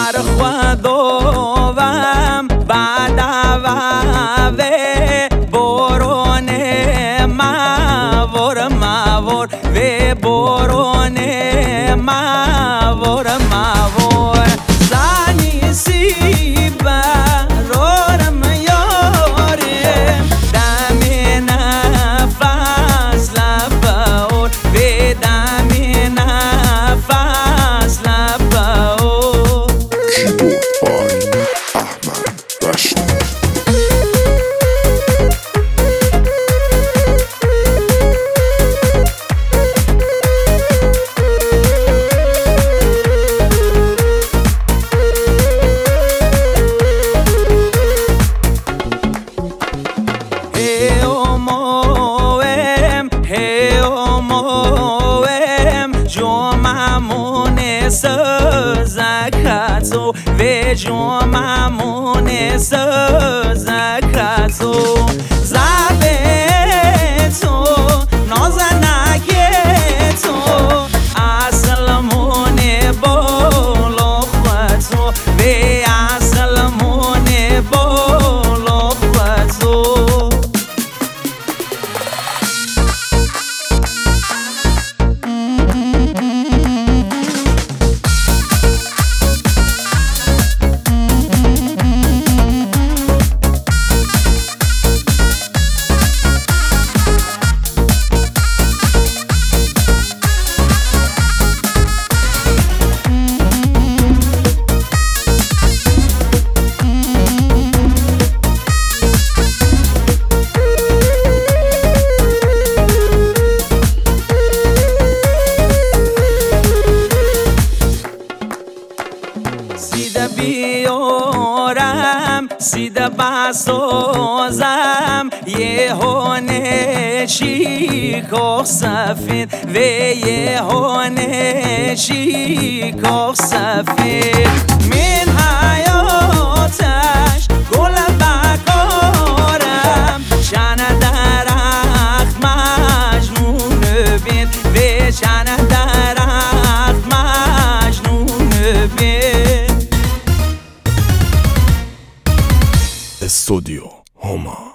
خودوام بعد و برون ماور و برون ماور زنی سیبا رورم یارم دم نفس لبور به دم نفس لبور زکاتو و جمعمون زکاتو زبه تو نازنگه تو اصلمون بالا خودتو و اصلمون بالا خودتو سیده بیارم سیده بسازم یه هونه شیکاخ سفید و یه هونه شیکاخ سفید من حیاتش گل بکارم شن درخت مجنون بین و شن درخت مجنون بین. استودیو هما.